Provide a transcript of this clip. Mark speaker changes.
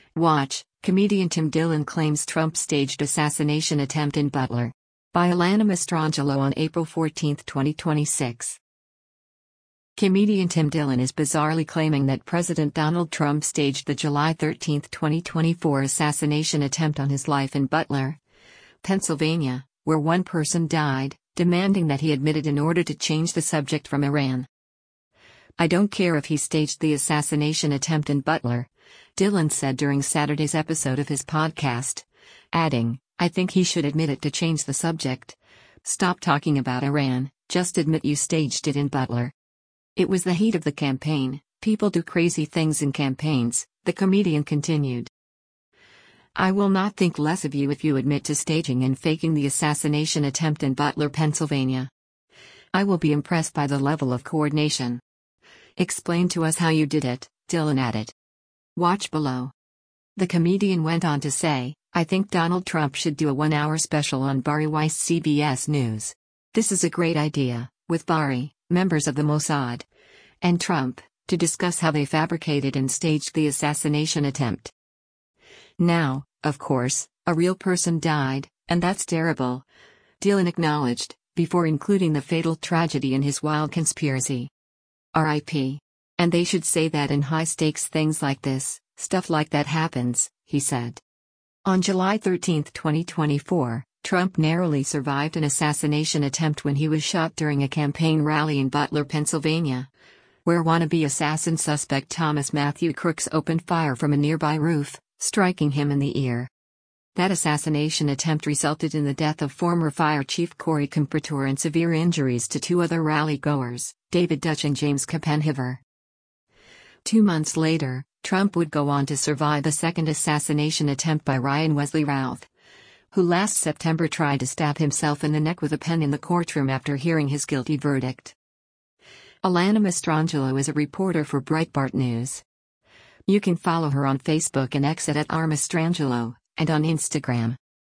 Speaker 1: Watch, comedian Tim Dillon claims Trump staged assassination attempt in Butler. By Alana Mastrangelo on April 14, 2026. Comedian Tim Dillon is bizarrely claiming that President Donald Trump staged the July 13, 2024 assassination attempt on his life in Butler, Pennsylvania, where one person died, demanding that he admit it in order to change the subject from Iran. "I don't care if he staged the assassination attempt in Butler," Dillon said during Saturday's episode of his podcast, adding, "I think he should admit it to change the subject. Stop talking about Iran, just admit you staged it in Butler." It was the heat of the campaign. People do crazy things in campaigns, the comedian continued. "I will not think less of you if you admit to staging and faking the assassination attempt in Butler, Pennsylvania. I will be impressed by the level of coordination. Explain to us how you did it," Dillon added. Watch below. The comedian went on to say, "I think Donald Trump should do a 1-hour special on Bari Weiss CBS News. This is a great idea, with Bari, members of the Mossad, and Trump, to discuss how they fabricated and staged the assassination attempt. Now, of course, a real person died, and that's terrible," Dillon acknowledged, before including the fatal tragedy in his wild conspiracy. "R.I.P. And they should say that in high-stakes things like this, stuff like that happens," he said. On July 13, 2024, Trump narrowly survived an assassination attempt when he was shot during a campaign rally in Butler, Pennsylvania, where wannabe assassin suspect Thomas Matthew Crooks opened fire from a nearby roof, striking him in the ear. That assassination attempt resulted in the death of former fire chief Corey Comprator and severe injuries to 2 other rally-goers, David Dutch and James Koppenhever. 2 months later, Trump would go on to survive a second assassination attempt by Ryan Wesley Routh, who last September tried to stab himself in the neck with a pen in the courtroom after hearing his guilty verdict. Alana Mastrangelo is a reporter for Breitbart News. You can follow her on Facebook and X at @rmastrangelo, and on Instagram.